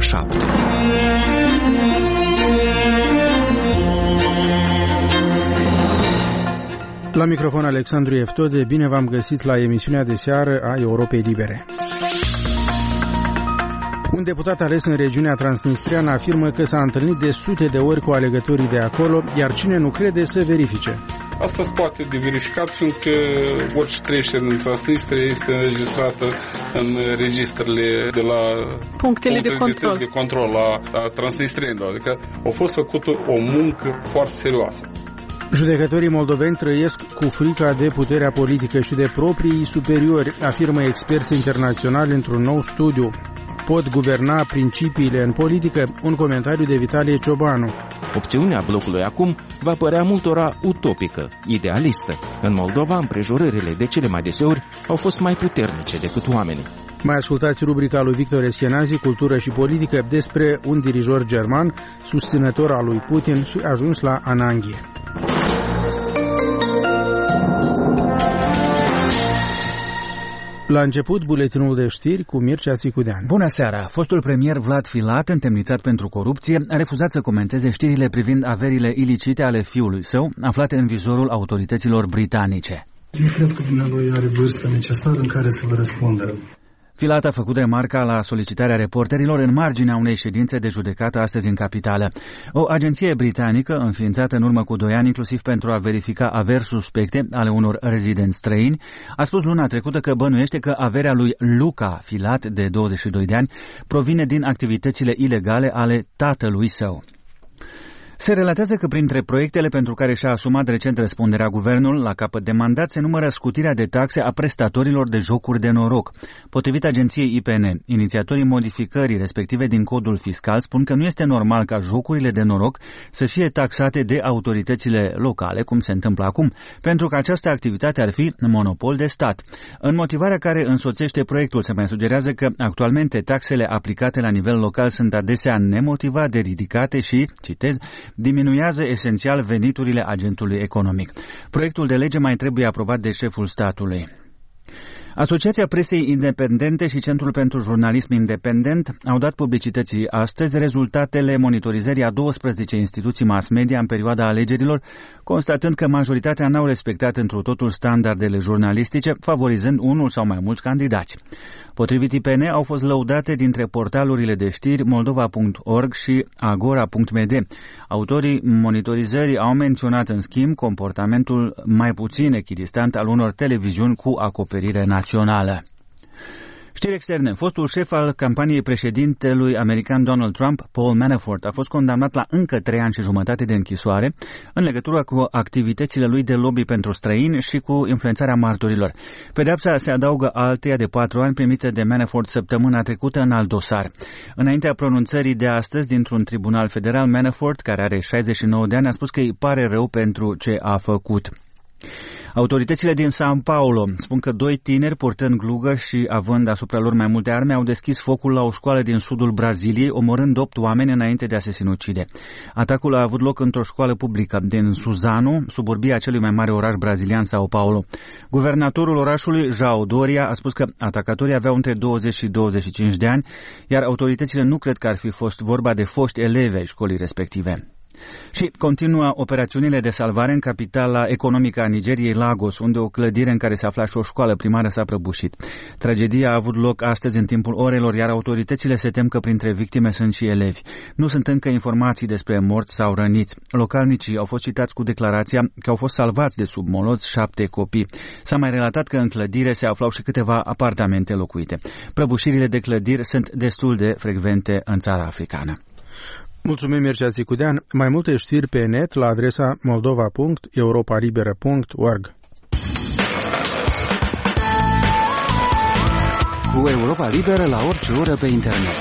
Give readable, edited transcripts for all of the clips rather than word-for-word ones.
7. La microfon Alexandru Eftode, bine v-am găsit la emisiunea de seară a Europei Libere. Un deputat ales în regiunea transnistriană afirmă că s-a întâlnit de sute de ori cu alegătorii de acolo, iar cine nu crede să verifice. Asta se poate de verificat, fiindcă orice trecere în Transnistria este înregistrată în registrele de la punctele de control la transnistrienilor. Adică a fost făcută o muncă foarte serioasă. Judecătorii moldoveni trăiesc cu frica de puterea politică și de proprii superiori, afirmă experți internaționali într-un nou studiu. Pot guverna principiile în politică? Un comentariu de Vitalie Ciobanu. Opțiunea blocului acum va părea multora utopică, idealistă. În Moldova, împrejurările de cele mai deseori au fost mai puternice decât oamenii. Mai ascultați rubrica lui Victor Eschenazi, Cultură și Politică, despre un dirijor german, susținător al lui Putin și ajuns la ananghie. La început, buletinul de știri cu Mircea Țicudean. Bună seara! Fostul premier Vlad Filat, întemnițat pentru corupție, a refuzat să comenteze știrile privind averile ilicite ale fiului său, aflate în vizorul autorităților britanice. Eu cred că dumnealui are vârsta necesară în care să vă răspundă. Filat a făcut remarca la solicitarea reporterilor în marginea unei ședințe de judecată astăzi în capitală. O agenție britanică, înființată în urmă cu 2 ani, inclusiv pentru a verifica averi suspecte ale unor rezidenți străini, a spus luna trecută că bănuiește că averea lui Luca Filat, de 22 de ani, provine din activitățile ilegale ale tatălui său. Se relatează că printre proiectele pentru care și-a asumat recent răspunderea guvernul la capăt de mandat se numără scutirea de taxe a prestatorilor de jocuri de noroc. Potrivit agenției IPN, inițiatorii modificării respective din codul fiscal spun că nu este normal ca jocurile de noroc să fie taxate de autoritățile locale, cum se întâmplă acum, pentru că această activitate ar fi monopol de stat. În motivarea care însoțește proiectul se mai sugerează că actualmente taxele aplicate la nivel local sunt adesea nemotivat de ridicate și, citez, diminuează esențial veniturile agentului economic. Proiectul de lege mai trebuie aprobat de șeful statului. Asociația Presei Independente și Centrul pentru Jurnalism Independent au dat publicității astăzi rezultatele monitorizării a 12 instituții mass media în perioada alegerilor, constatând că majoritatea n-au respectat întru totul standardele jurnalistice, favorizând unul sau mai mulți candidați. Potrivit IPN, au fost lăudate dintre portalurile de știri Moldova.org și Agora.md. Autorii monitorizării au menționat, în schimb, comportamentul mai puțin echidistant al unor televiziuni cu acoperire națională. Știri externe. Fostul șef al campaniei președintelui american Donald Trump, Paul Manafort, a fost condamnat la încă 3 ani și jumătate de închisoare în legătură cu activitățile lui de lobby pentru străini și cu influențarea martorilor. Pedeapsa se adaugă alteia de 4 ani primite de Manafort săptămâna trecută în alt dosar. Înaintea pronunțării de astăzi dintr-un tribunal federal, Manafort, care are 69 de ani, a spus că îi pare rău pentru ce a făcut. Autoritățile din São Paulo spun că 2 tineri purtând glugă și având asupra lor mai multe arme au deschis focul la o școală din sudul Braziliei, omorând 8 oameni înainte de a se sinucide. Atacul a avut loc într-o școală publică din Suzano, suburbia celui mai mare oraș brazilian, São Paulo. Guvernatorul orașului, João Doria, a spus că atacatorii aveau între 20 și 25 de ani, iar autoritățile nu cred că ar fi fost vorba de foști elevi ai școlii respective. Și continuă operațiunile de salvare în capitala economică a Nigeriei, Lagos, unde o clădire în care se afla și o școală primară s-a prăbușit. Tragedia a avut loc astăzi în timpul orelor, iar autoritățile se tem că printre victime sunt și elevi. Nu sunt încă informații despre morți sau răniți. Localnicii au fost citați cu declarația că au fost salvați de sub moloz 7 copii. S-a mai relatat că în clădire se aflau și câteva apartamente locuite. Prăbușirile de clădiri sunt destul de frecvente în țara africană. Mulțumim, Mircea Țicudean. Mai multe știri pe net la adresa moldova.europalibera.org. Cu Europa Liberă la orice oră pe internet.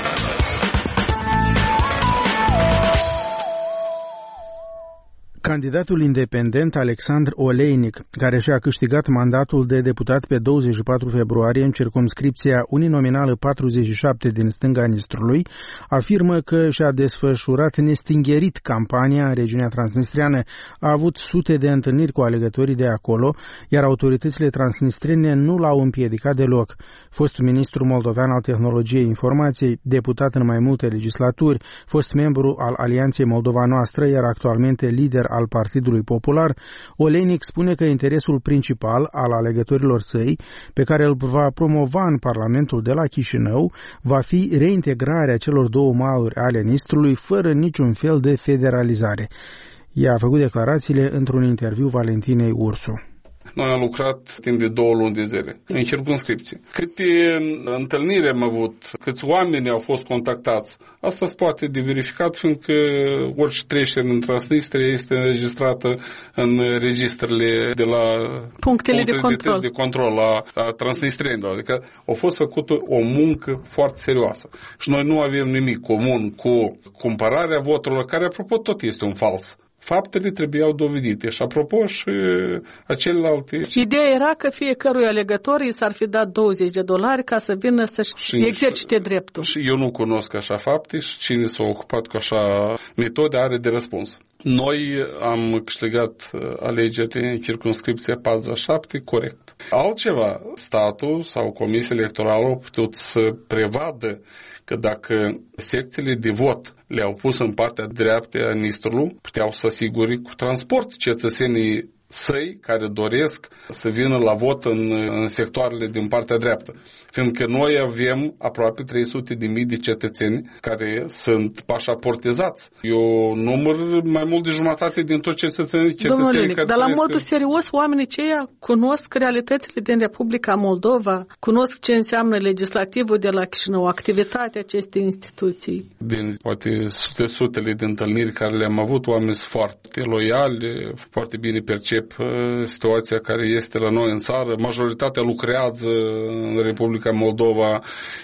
Candidatul independent Alexandru Oleinic, care și-a câștigat mandatul de deputat pe 24 februarie în circumscripția uninominală 47 din stânga Nistrului, afirmă că și-a desfășurat nestingerit campania în regiunea transnistriană, a avut sute de întâlniri cu alegătorii de acolo, iar autoritățile transnistrene nu l-au împiedicat deloc. Fostul ministru moldovean al tehnologiei informației, deputat în mai multe legislaturi, fost membru al Alianței Moldova Noastră, iar actualmente lider al Partidului Popular, Oleinic spune că interesul principal al alegătorilor săi, pe care îl va promova în Parlamentul de la Chișinău, va fi reintegrarea celor două maluri ale Nistrului fără niciun fel de federalizare. Ea a făcut declarațiile într-un interviu Valentinei Ursu. Noi am lucrat timp de 2 luni de zile în circumscripție. Câte întâlniri am avut, câți oameni au fost contactați, asta se poate de verificat, fiindcă orice trecere în Transnistria este înregistrată în registrele de la punctele de control a transnistrienilor. Adică a fost făcută o muncă foarte serioasă. Și noi nu avem nimic comun cu cumpărarea voturilor, care, apropo, tot este un fals. Faptele trebuiau dovedite și, apropo, și celelalte. Ideea era că fiecărui alegător i s-ar fi dat $20 ca să vină să-și exercite dreptul. Și eu nu cunosc așa fapte și cine s-a ocupat cu așa metode are de răspuns. Noi am câștigat alegerile în circumscripția 47 corect. Altceva, statul sau Comisia Electorală au putut să prevadă că dacă secțiile de vot le-au pus în partea dreaptă a Nistrului, puteau să asigure cu transport cetățenii săi care doresc să vină la vot în sectoarele din partea dreaptă. Fiindcă noi avem aproape 300.000 de cetățeni care sunt pașaportizați. E un număr mai mult de jumătate din toți cetățenii care dar la modul serios, oamenii aceia cunosc realitățile din Republica Moldova, cunosc ce înseamnă legislativul de la Chișinău, activitatea acestei instituții. Din poate sutele de întâlniri care le-am avut, oamenii sunt foarte loiali, foarte bine percep situația care este la noi în țară. Majoritatea lucrează în Republica Moldova,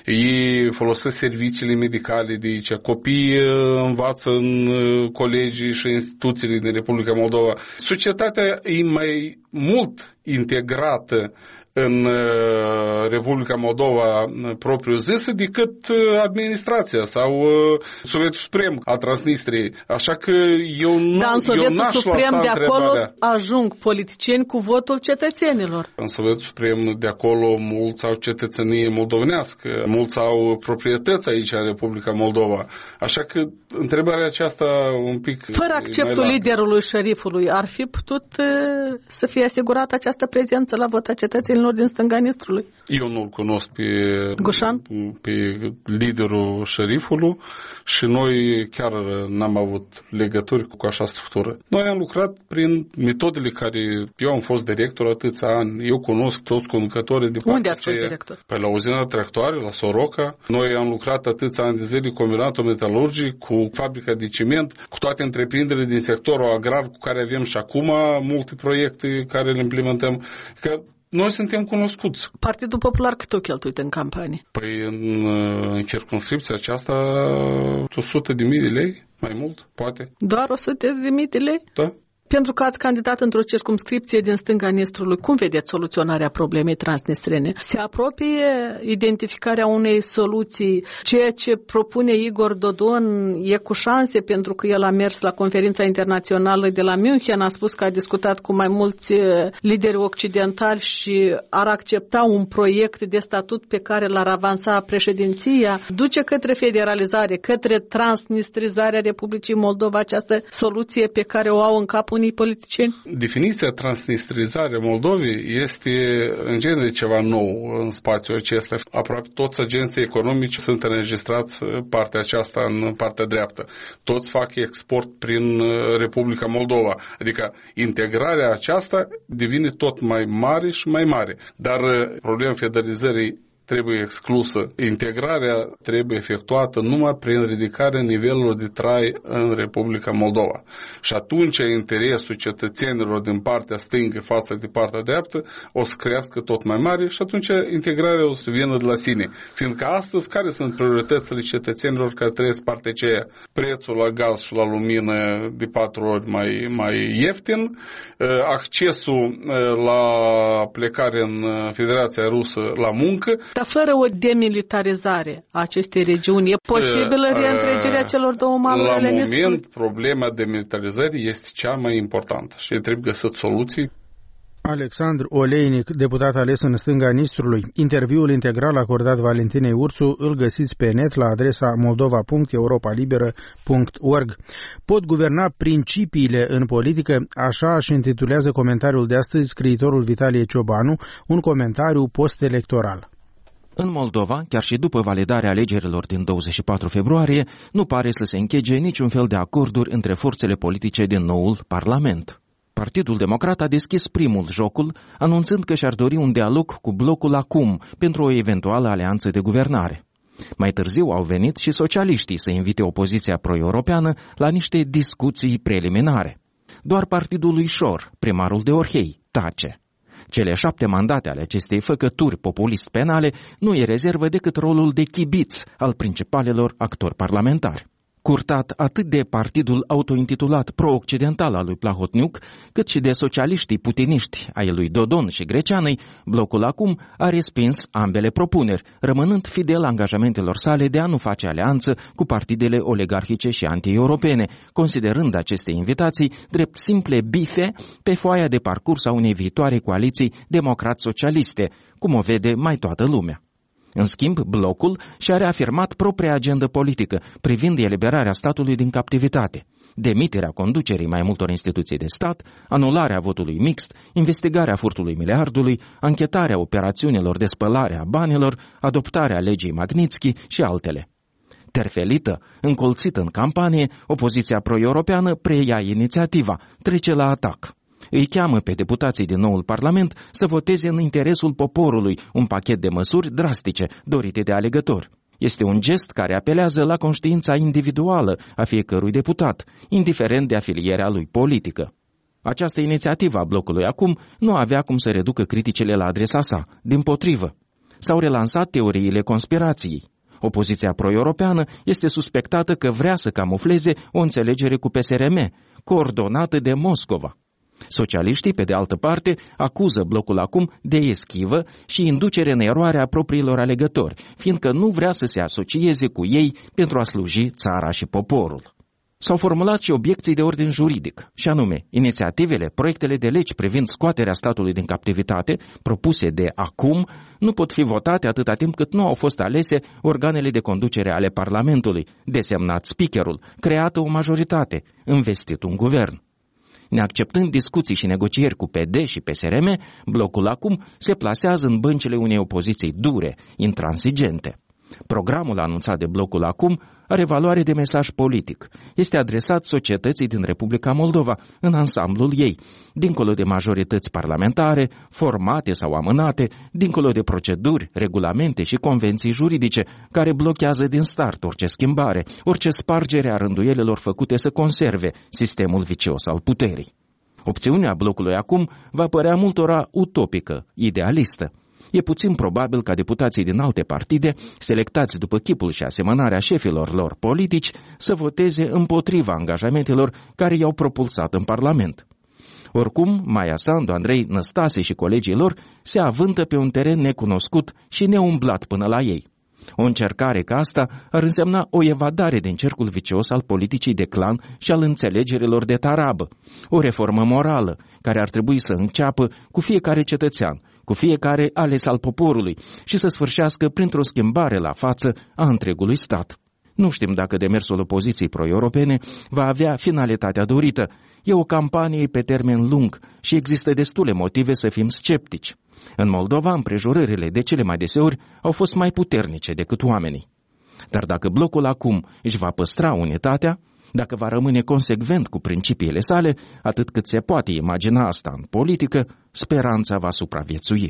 ei folosesc serviciile medicale de aici, copiii învață în colegii și instituțiile din Republica Moldova. Societatea e mai mult integrată în Republica Moldova propriu-zisă decât administrația sau Sovietul Suprem al Transnistriei. Așa că eu nu Dar în Sovietul Suprem de acolo ajung politicieni cu votul cetățenilor. În Sovietul Suprem de acolo mulți au cetățenie moldovenească, mulți au proprietăți aici în Republica Moldova. Așa că întrebarea aceasta un pic... Fără acceptul liderului șerifului ar fi putut să fie asigurată această prezență la vot a cetățenilor din stânga Nistrului? Eu nu-l cunosc pe liderul șerifului și noi chiar n-am avut legături cu așa structură. Noi am lucrat prin metodele care eu am fost director atâția ani, eu cunosc toți conducătorii de Unde ați fost director? Pe la uzina tractoare, la Soroca. Noi am lucrat atâția ani de zile cu combinatul metalurgic, cu fabrica de ciment, cu toate întreprinderile din sectorul agrar cu care avem și acum multe proiecte care le implementăm. Că noi suntem cunoscuți. Partidul Popular cât o cheltuit în campanie? Păi în circumscripția aceasta 100.000 de lei, mai mult, poate. Doar 100.000 de lei? Da. Pentru că ați candidat într-o circumscripție din stânga Nistrului, cum vedeți soluționarea problemei transnistrene? Se apropie identificarea unei soluții? Ceea ce propune Igor Dodon e cu șanse, pentru că el a mers la conferința internațională de la München, a spus că a discutat cu mai mulți lideri occidentali și ar accepta un proiect de statut pe care l-ar avansa președinția. Duce către federalizare, către transnistrizarea Republicii Moldova, această soluție pe care o au în cap unii politicieni? Definiția transnistrizare Moldovei este în genere ceva nou în spațiul acesta. Aproape toți agenții economici sunt înregistrați partea aceasta în partea dreaptă. Toți fac export prin Republica Moldova. Adică integrarea aceasta devine tot mai mare și mai mare. Dar problema federalizării trebuie exclusă. Integrarea trebuie efectuată numai prin ridicarea nivelului de trai în Republica Moldova. Și atunci interesul cetățenilor din partea stângă față de partea dreaptă o să crească tot mai mare și atunci integrarea o să vină de la sine. Fiindcă astăzi care sunt prioritățile cetățenilor care trăiesc partea aceea? Prețul la gaz și la lumină de 4 ori mai ieftin, accesul la plecare în Federația Rusă la muncă. Dar fără o demilitarizare a acestei regiuni, e posibilă reîntregirea celor două maluri ale Nistrului? La moment, problema demilitarizării este cea mai importantă și trebuie găsit soluții. Alexandru Oleinic, deputat ales în stânga Nistrului. Interviul integral acordat Valentinei Ursu îl găsiți pe net la adresa moldova.europalibera.org. Pot guverna principiile în politică, așa își intitulează comentariul de astăzi scriitorul Vitalie Ciobanu, un comentariu post-electoral. În Moldova, chiar și după validarea alegerilor din 24 februarie, nu pare să se închege niciun fel de acorduri între forțele politice din noul Parlament. Partidul Democrat a deschis primul jocul, anunțând că și-ar dori un dialog cu blocul acum pentru o eventuală alianță de guvernare. Mai târziu au venit și socialiștii să invite opoziția pro-europeană la niște discuții preliminare. Doar partidul lui Șor, primarul de Orhei, tace. Cele 7 mandate ale acestei făcături populist-penale nu îi rezervă decât rolul de chibiț al principalelor actori parlamentari. Curtat atât de partidul autointitulat pro-occidental al lui Plahotniuc, cât și de socialiștii putiniști ai lui Dodon și Greceanei, blocul acum a respins ambele propuneri, rămânând fidel angajamentelor sale de a nu face alianță cu partidele oligarhice și anti-europene, considerând aceste invitații drept simple bife pe foaia de parcurs a unei viitoare coaliții democrat-socialiste, cum o vede mai toată lumea. În schimb, blocul și-a reafirmat propria agendă politică privind eliberarea statului din captivitate, demiterea conducerii mai multor instituții de stat, anularea votului mixt, investigarea furtului miliardului, anchetarea operațiunilor de spălare a banilor, adoptarea legii Magnitsky și altele. Terfelită, încolțită în campanie, opoziția pro-europeană preia inițiativa, trece la atac. Îi cheamă pe deputații din noul Parlament să voteze în interesul poporului un pachet de măsuri drastice dorite de alegători. Este un gest care apelează la conștiința individuală a fiecărui deputat, indiferent de afilierea lui politică. Această inițiativă a blocului acum nu avea cum să reducă criticile la adresa sa, dimpotrivă. S-au relansat teoriile conspirației. Opoziția pro-europeană este suspectată că vrea să camufleze o înțelegere cu PSRM, coordonată de Moscova. Socialiștii, pe de altă parte, acuză blocul acum de eschivă și inducere în eroare a propriilor alegători, fiindcă nu vrea să se asocieze cu ei pentru a sluji țara și poporul. S-au formulat și obiecții de ordin juridic, și anume, inițiativele, proiectele de legi privind scoaterea statului din captivitate, propuse de acum, nu pot fi votate atâta timp cât nu au fost alese organele de conducere ale Parlamentului, desemnat speakerul, creată o majoritate, investit un guvern. Neacceptând discuții și negocieri cu PD și PSRM, blocul acum se plasează în băncile unei opoziții dure, intransigente. Programul anunțat de blocul acum are valoare de mesaj politic. Este adresat societății din Republica Moldova în ansamblul ei, dincolo de majorități parlamentare, formate sau amânate, dincolo de proceduri, regulamente și convenții juridice care blochează din start orice schimbare, orice spargere a rânduielelor făcute să conserve sistemul vicios al puterii. Opțiunea blocului acum va părea multora utopică, idealistă. E puțin probabil ca deputații din alte partide, selectați după chipul și asemănarea șefilor lor politici, să voteze împotriva angajamentelor care i-au propulsat în Parlament. Oricum, Maia Sandu, Andrei Năstase și colegii lor se avântă pe un teren necunoscut și neumblat până la ei. O încercare ca asta ar însemna o evadare din cercul vicios al politicii de clan și al înțelegerilor de tarabă, o reformă morală care ar trebui să înceapă cu fiecare cetățean, cu fiecare ales al poporului și să sfârșească printr-o schimbare la față a întregului stat. Nu știm dacă demersul opoziției pro-europene va avea finalitatea dorită. E o campanie pe termen lung și există destule motive să fim sceptici. În Moldova, împrejurările de cele mai deseori au fost mai puternice decât oamenii. Dar dacă blocul acum își va păstra unitatea, dacă va rămâne consecvent cu principiile sale, atât cât se poate imagina asta în politică, speranța va supraviețui.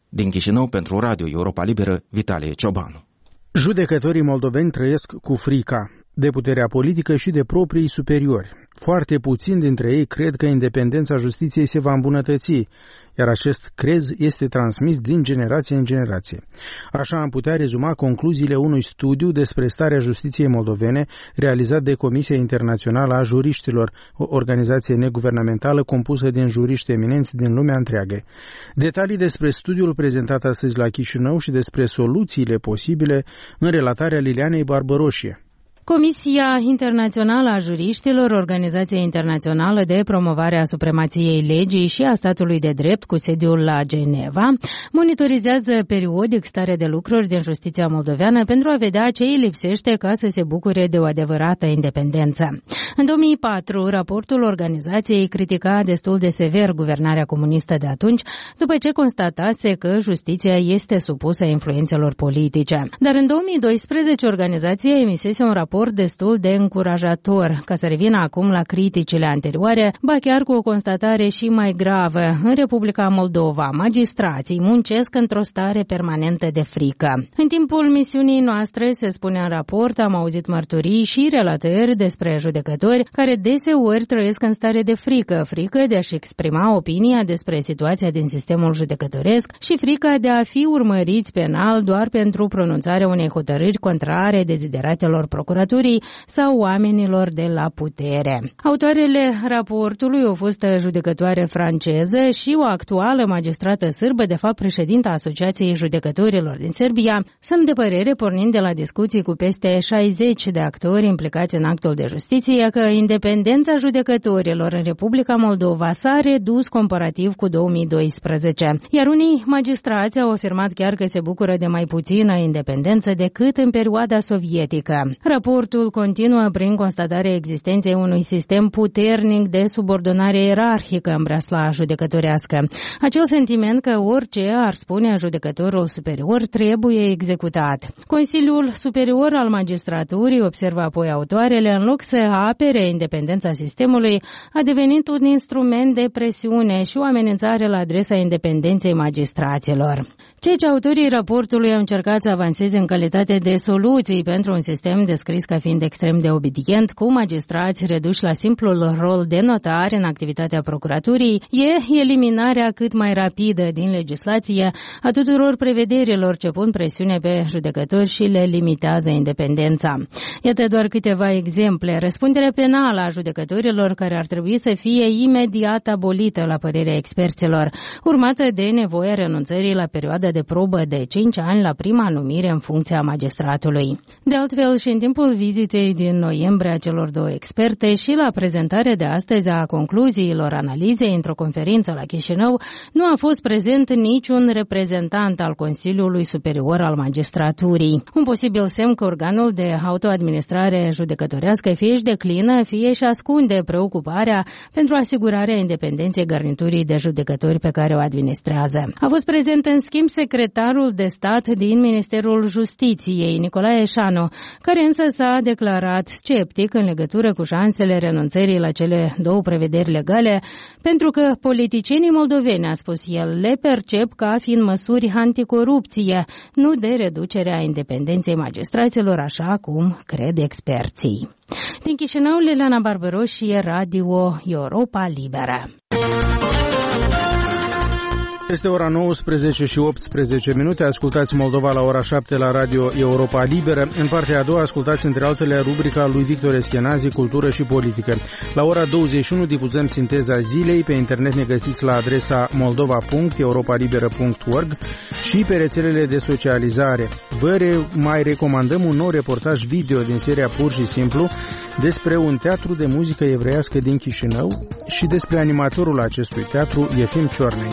Din Chișinău, pentru Radio Europa Liberă, Vitalie Ciobanu. Judecătorii moldoveni trăiesc cu frica de puterea politică și de proprii superiori. Foarte puțini dintre ei cred că independența justiției se va îmbunătăți, iar acest crez este transmis din generație în generație. Așa am putea rezuma concluziile unui studiu despre starea justiției moldovene realizat de Comisia Internațională a Juriștilor, o organizație neguvernamentală compusă din juriști eminenți din lumea întreagă. Detalii despre studiul prezentat astăzi la Chișinău și despre soluțiile posibile în relatarea Lilianei Barbăroșie. Comisia Internațională a Juriștilor, organizația internațională de promovare a supremației legii și a statului de drept cu sediul la Geneva, monitorizează periodic starea de lucruri din justiția moldoveană pentru a vedea ce îi lipsește ca să se bucure de o adevărată independență. În 2004, raportul organizației critica destul de sever guvernarea comunistă de atunci, după ce constatase că justiția este supusă influențelor politice. Dar în 2012, organizația emisese un raport destul de încurajator, ca să revină acum la criticile anterioare, ba chiar cu o constatare și mai gravă. În Republica Moldova, magistrații muncesc într-o stare permanentă de frică. În timpul misiunii noastre, se spune în raport, am auzit mărturii și relatări despre judecători care deseori trăiesc în stare de frică de a-și exprima opinia despre situația din sistemul judecătoresc și frica de a fi urmăriți penal doar pentru pronunțarea unei hotărâri contrare dezideratelor procuraturii sau oamenilor de la putere. Autoarele raportului au fost judecătoare franceză și o actuală magistrată sârbă, de fapt președinta Asociației Judecătorilor din Serbia, sunt de părere, pornind de la discuții cu peste 60 de actori implicați în actul de justiție, că independența judecătorilor în Republica Moldova s-a redus comparativ cu 2012, iar unii magistrați au afirmat chiar că se bucură de mai puțină independență decât în perioada sovietică. Raportul continuă prin constatarea existenței unui sistem puternic de subordonare ierarhică în breasla judecătorească. Acel sentiment că orice ar spune judecătorul superior trebuie executat. Consiliul Superior al Magistraturii, observă apoi autoarele, în loc să apere independența sistemului, a devenit un instrument de presiune și o amenințare la adresa independenței magistraților. Ceea ce autorii raportului au încercat să avanseze în calitate de soluții pentru un sistem descris ca fiind extrem de obedient, cu magistrați reduși la simplul rol de notari în activitatea procuraturii, e eliminarea cât mai rapidă din legislație a tuturor prevederilor ce pun presiune pe judecători și le limitează independența. Iată doar câteva exemple. Răspunderea penală a judecătorilor, care ar trebui să fie imediat abolită la părerea experților, urmată de nevoia renunțării la perioada de probă de 5 ani la prima numire în funcția magistratului. De altfel, și în timpul vizitei din noiembrie a celor două experte și la prezentarea de astăzi a concluziilor analizei într-o conferință la Chișinău, nu a fost prezent niciun reprezentant al Consiliului Superior al Magistraturii. Un posibil semn că organul de autoadministrare judecătorească fie își declină, fie își ascunde preocuparea pentru asigurarea independenței garniturii de judecători pe care o administrează. A fost prezent, în schimb, secretarul de stat din Ministerul Justiției, Nicolae Eșanu, care însă s-a declarat sceptic în legătură cu șansele renunțării la cele două prevederi legale, pentru că politicienii moldoveni, a spus el, le percep ca fiind măsuri anticorupție, nu de reducerea independenței magistraților, așa cum cred experții. Din Chișinău, Liliana Barbăroșie, Radio Europa Liberă. Este ora 19 și 18 minute. Ascultați Moldova la ora 7 la Radio Europa Liberă. În partea a doua ascultați între altele rubrica lui Victor Eschenazi, Cultură și Politică. La ora 21 difuzăm sinteza zilei. Pe internet ne găsiți la adresa moldova.europalibera.org și pe rețelele de socializare. Vă mai recomandăm un nou reportaj video din seria Pur și Simplu despre un teatru de muzică evreiască din Chișinău și despre animatorul acestui teatru, Efim Ciornei.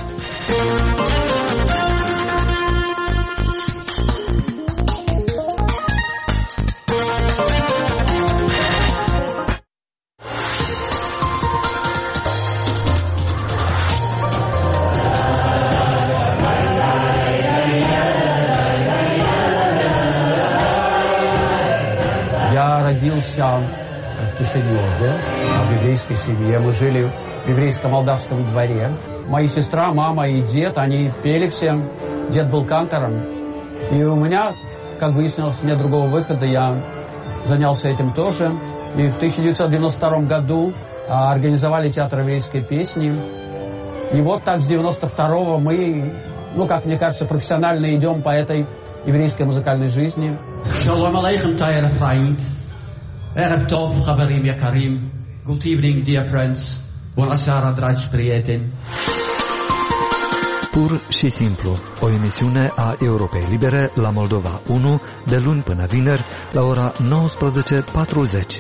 Я родился в Кишиневе, в еврейской семье. Мы жили в еврейско-молдавском дворе. Моя сестра, мама и дед, они пели всем дед был кантором. И у меня, как выяснилось, нет другого выхода. Я занялся этим тоже. И в 1992 году организовали театр еврейской песни. И вот так с 92-го мы, как мне кажется, профессионально идем по этой еврейской музыкальной жизни. Shalom aleichem, Tayyar Fa'id. Erev Tov, Chaverim Yakarim. Good evening, dear friends. Bună seara, dragi prieteni. Pur și simplu, o emisiune a Europei Libere la Moldova 1, de luni până vineri, la ora 19:40.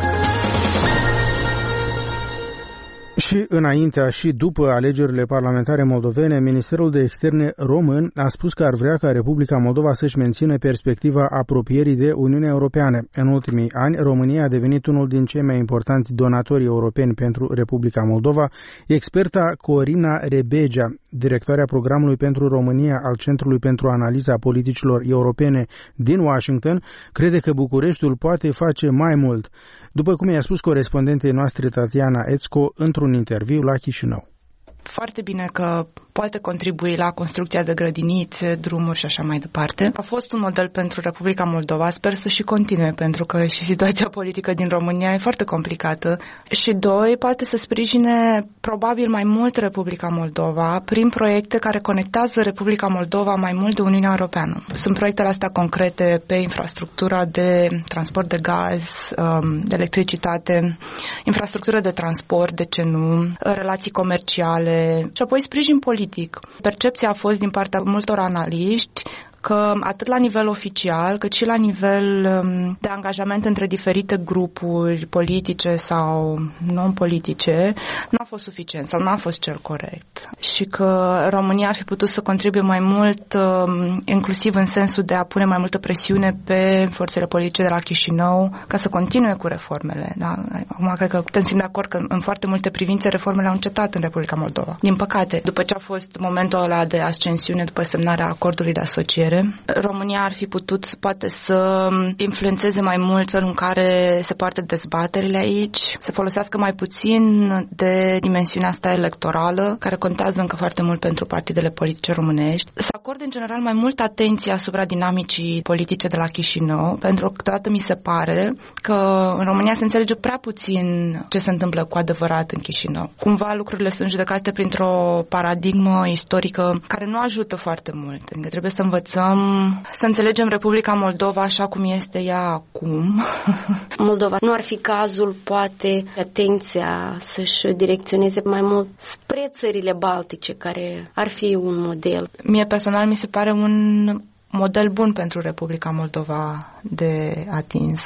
Și înaintea și după alegerile parlamentare moldovene, Ministerul de Externe român a spus că ar vrea ca Republica Moldova să-și mențină perspectiva apropierii de Uniunea Europeană. În ultimii ani, România a devenit unul din cei mai importanți donatori europeni pentru Republica Moldova. Experta Corina Rebegea, directoarea programului pentru România al Centrului pentru Analiza Politicilor Europene din Washington, crede că Bucureștiul poate face mai mult, după cum i-a spus corespondentei noastre Tatiana Ețco într-un interviu la Chișinău. Foarte bine că poate contribui la construcția de grădinițe, drumuri și așa mai departe. A fost un model pentru Republica Moldova, sper să și continue, pentru că și situația politică din România e foarte complicată. Și doi, poate să sprijine probabil mai mult Republica Moldova prin proiecte care conectează Republica Moldova mai mult de Uniunea Europeană. Sunt proiectele astea concrete pe infrastructura de transport de gaz, de electricitate, infrastructură de transport, de ce nu, relații comerciale și apoi sprijin politic. Percepția a fost din partea multor analiști că atât la nivel oficial, cât și la nivel de angajament între diferite grupuri politice sau non-politice, nu a fost suficient sau nu a fost cel corect. Și că România ar fi putut să contribuie mai mult, inclusiv în sensul de a pune mai multă presiune pe forțele politice de la Chișinău ca să continue cu reformele. Da? Acum cred că putem fi de acord că în foarte multe privințe reformele au încetat în Republica Moldova. Din păcate, după ce a fost momentul ăla de ascensiune, după semnarea acordului de asociere, România ar fi putut poate să influențeze mai mult felul în care se poartă dezbaterile aici, să folosească mai puțin de dimensiunea asta electorală, care contează încă foarte mult pentru partidele politice românești, să acorde în general mai multă atenție asupra dinamicii politice de la Chișinău, pentru că câteodată mi se pare că în România se înțelege prea puțin ce se întâmplă cu adevărat în Chișinău. Cumva lucrurile sunt judecate printr-o paradigmă istorică care nu ajută foarte mult. Adică trebuie să învățăm să înțelegem Republica Moldova așa cum este ea acum. Moldova nu ar fi cazul, poate, atenția să-și direcționeze mai mult spre țările baltice, care ar fi un model. Mie personal mi se pare un model bun pentru Republica Moldova de atins.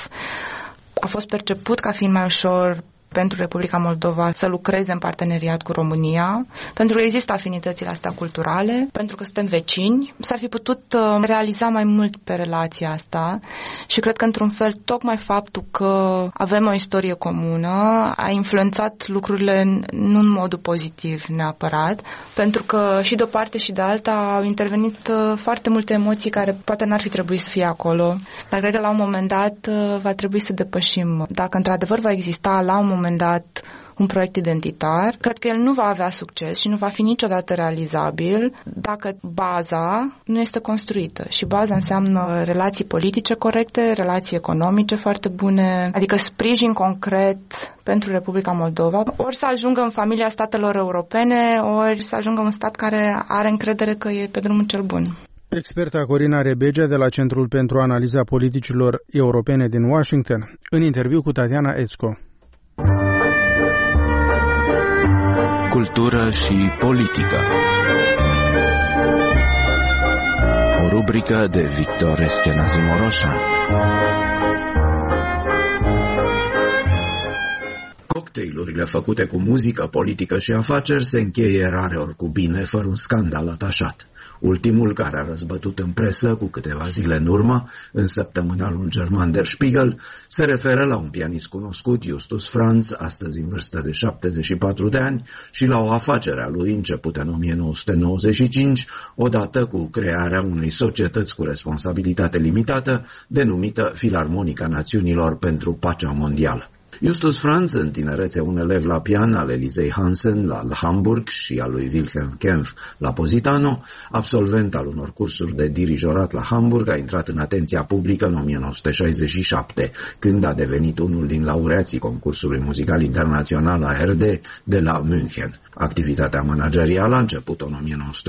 A fost perceput ca fiind mai ușor pentru Republica Moldova să lucreze în parteneriat cu România, pentru că există afinitățile astea culturale, pentru că suntem vecini. S-ar fi putut realiza mai mult pe relația asta și cred că, într-un fel, tocmai faptul că avem o istorie comună a influențat lucrurile nu în modul pozitiv neapărat, pentru că și de o parte și de alta au intervenit foarte multe emoții care poate n-ar fi trebuit să fie acolo, dar cred că la un moment dat va trebui să depășim. Dacă într-adevăr va exista la un moment dat un proiect identitar, cred că el nu va avea succes și nu va fi niciodată realizabil dacă baza nu este construită. Și baza înseamnă relații politice corecte, relații economice foarte bune, adică sprijin concret pentru Republica Moldova, ori să ajungă în familia statelor europene, ori să ajungă un stat care are încredere că e pe drumul cel bun. Experta Corina Rebegea de la Centrul pentru Analiza Politicilor Europene din Washington, în interviu cu Tatiana Ețco. Cultură și politică. O rubrică de Victor Eschenazi Moroșa. Cocktailurile făcute cu muzică, politică și afaceri se încheie rareori cu bine, fără un scandal atașat. Ultimul, care a răzbătut în presă cu câteva zile în urmă, în săptămânalul german Der Spiegel, se referă la un pianist cunoscut, Justus Franz, astăzi în vârstă de 74 de ani, și la o afacere a lui începută în 1995, odată cu crearea unei societăți cu responsabilitate limitată, denumită Filarmonica Națiunilor pentru Pacea Mondială. Justus Franz, în tinerețe un elev la pian al Elisei Hansen la Hamburg și al lui Wilhelm Kempf la Positano, absolvent al unor cursuri de dirijorat la Hamburg, a intrat în atenția publică în 1967, când a devenit unul din laureații concursului muzical internațional ARD de la München. Activitatea managerială a început în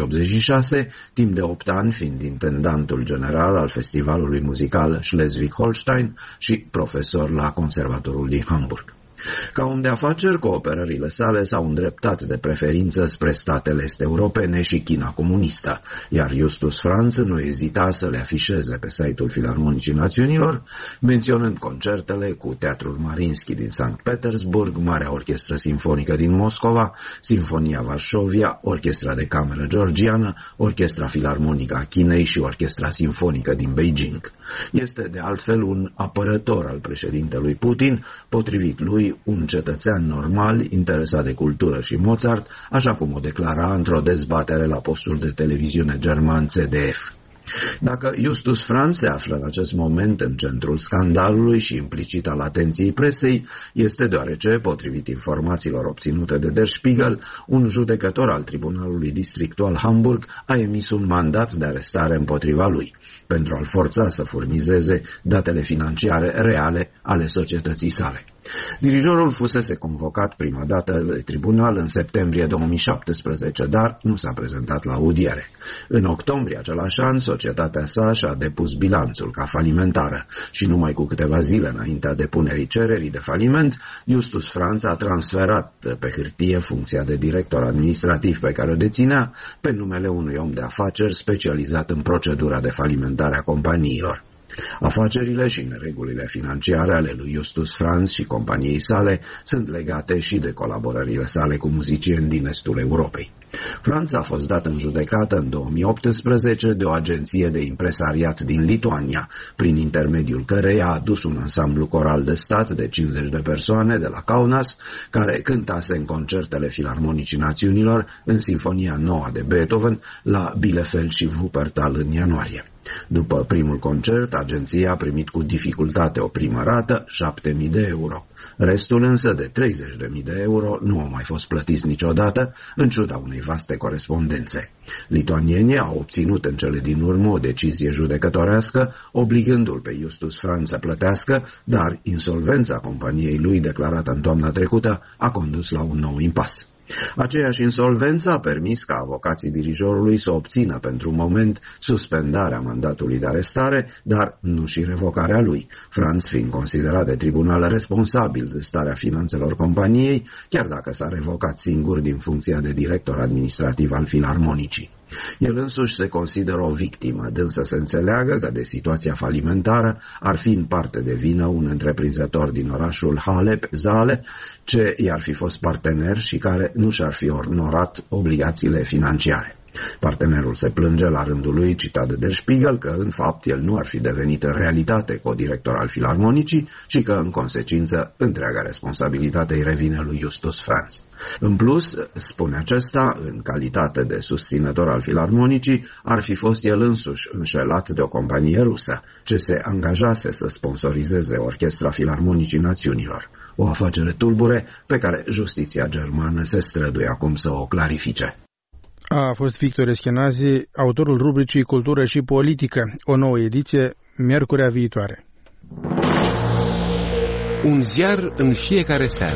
1986, timp de 8 ani fiind intendantul general al festivalului muzical Schleswig-Holstein și profesor la Conservatorul din Hamburg. Ca om de afaceri, cooperările sale s-au îndreptat de preferință spre statele est-europene și China comunistă, iar Justus Franz nu ezita să le afișeze pe site-ul Filarmonicii Națiunilor, menționând concertele cu Teatrul Mariinsky din Sankt Petersburg, Marea Orchestră Simfonică din Moscova, Sinfonia Varșovia, Orchestra de Cameră Georgiană, Orchestra Filarmonică a Chinei și Orchestra Simfonică din Beijing. Este de altfel un apărător al președintelui Putin, potrivit lui un cetățean normal, interesat de cultură și Mozart, așa cum o declara într-o dezbatere la postul de televiziune german ZDF. Dacă Justus Franz se află în acest moment în centrul scandalului și implicit al atenției presei, este deoarece, potrivit informațiilor obținute de Der Spiegel, un judecător al Tribunalului Districtual Hamburg a emis un mandat de arestare împotriva lui, pentru a-l forța să furnizeze datele financiare reale ale societății sale. Dirijorul fusese convocat prima dată de tribunal în septembrie 2017, dar nu s-a prezentat la audiere. În octombrie același an, societatea sa și-a depus bilanțul ca falimentară și numai cu câteva zile înaintea depunerii cererii de faliment, Justus Franz a transferat pe hârtie funcția de director administrativ pe care o deținea pe numele unui om de afaceri specializat în procedura de falimentare a companiilor. Afacerile și neregulile financiare ale lui Justus Franz și companiei sale sunt legate și de colaborările sale cu muzicieni din estul Europei. Franz a fost dat în judecată în 2018 de o agenție de impresariat din Lituania, prin intermediul căreia a adus un ansamblu coral de stat de 50 de persoane de la Kaunas, care cântase în concertele Filarmonicii Națiunilor în Sinfonia Nouă de Beethoven la Bielefeld și Wuppertal în ianuarie. După primul concert, agenția a primit cu dificultate o primă rată, 7.000 de euro. Restul însă de 30.000 de euro nu au mai fost plătiți niciodată, în ciuda unei vaste corespondențe. Lituanienii au obținut în cele din urmă o decizie judecătorească, obligându-l pe Justus Franz să plătească, dar insolvența companiei lui declarată în toamna trecută a condus la un nou impas. Aceeași insolvență a permis ca avocații dirijorului să obțină pentru un moment suspendarea mandatului de arestare, dar nu și revocarea lui, Franz fiind considerat de tribunal responsabil de starea finanțelor companiei, chiar dacă s-a revocat singur din funcția de director administrativ al Filarmonicii. El însuși se consideră o victimă, dând să se înțeleagă că de situația falimentară ar fi în parte de vină un întreprinzător din orașul Halle, pe Saale, ce i-ar fi fost partener și care nu și-ar fi onorat obligațiile financiare. Partenerul se plânge la rândul lui, citat de Der Spiegel, că în fapt el nu ar fi devenit în realitate co-director al Filarmonicii, ci că în consecință întreaga responsabilitate îi revine lui Justus Franz. În plus, spune acesta, în calitate de susținător al Filarmonicii, ar fi fost el însuși înșelat de o companie rusă, ce se angajase să sponsorizeze Orchestra Filarmonicii Națiunilor. O afacere tulbure pe care justiția germană se străduie acum să o clarifice. A fost Victor Eschenazi, autorul rubricii Cultură și Politică, o nouă ediție, miercurea viitoare. Un ziar în fiecare seară.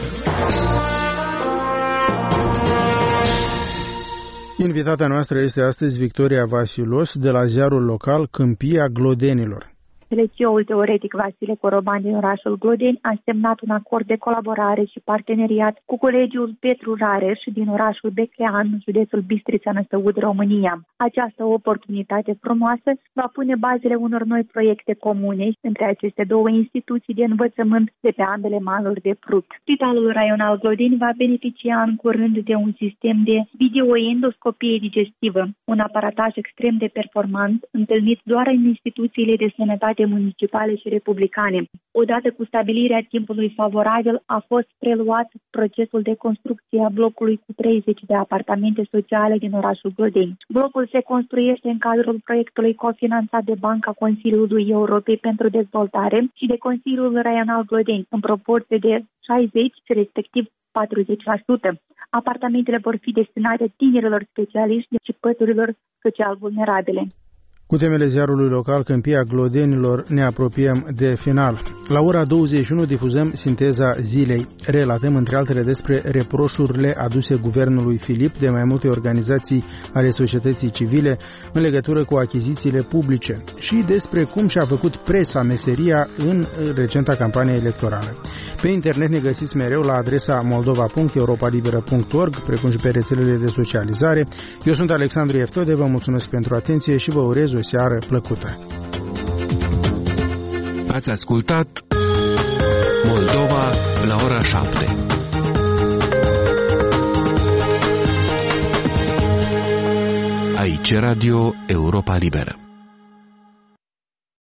Invitata noastră este astăzi Victoria Vasilos de la ziarul local Câmpia Glodenilor. Selecțioul teoretic Vasile Coroban din orașul Glodeni a semnat un acord de colaborare și parteneriat cu colegiul Petru Rareș din orașul Beclean, județul Bistrița, Năstăud, România. Această oportunitate frumoasă va pune bazele unor noi proiecte comune între aceste două instituții de învățământ de pe ambele maluri de Prut. Spitalul raional Glodeni va beneficia în curând de un sistem de videoendoscopie digestivă, un aparataj extrem de performant, întâlnit doar în instituțiile de sănătate candidate municipale și republicane. Odată cu stabilirea timpului favorabil, a fost preluat procesul de construcție a blocului cu 30 de apartamente sociale din orașul Glodeni. Blocul se construiește în cadrul proiectului cofinanțat de Banca Consiliului Europei pentru Dezvoltare și de Consiliul Raional Glodeni, în proporție de 60, respectiv 40%. Apartamentele vor fi destinate tinerilor specialiști și păturilor social vulnerabile. Cu temele ziarului local Câmpia Glodenilor ne apropiem de final. La ora 21 difuzăm sinteza zilei. Relatăm între altele despre reproșurile aduse guvernului Filip de mai multe organizații ale societății civile în legătură cu achizițiile publice și despre cum și-a făcut presa meseria în recenta campanie electorală. Pe internet ne găsiți mereu la adresa moldova.europalibera.org, precum și pe rețelele de socializare. Eu sunt Alexandru Eftode, vă mulțumesc pentru atenție și vă urez o seară plăcută. Ați ascultat Moldova la ora 7. Aici Radio Europa Liberă.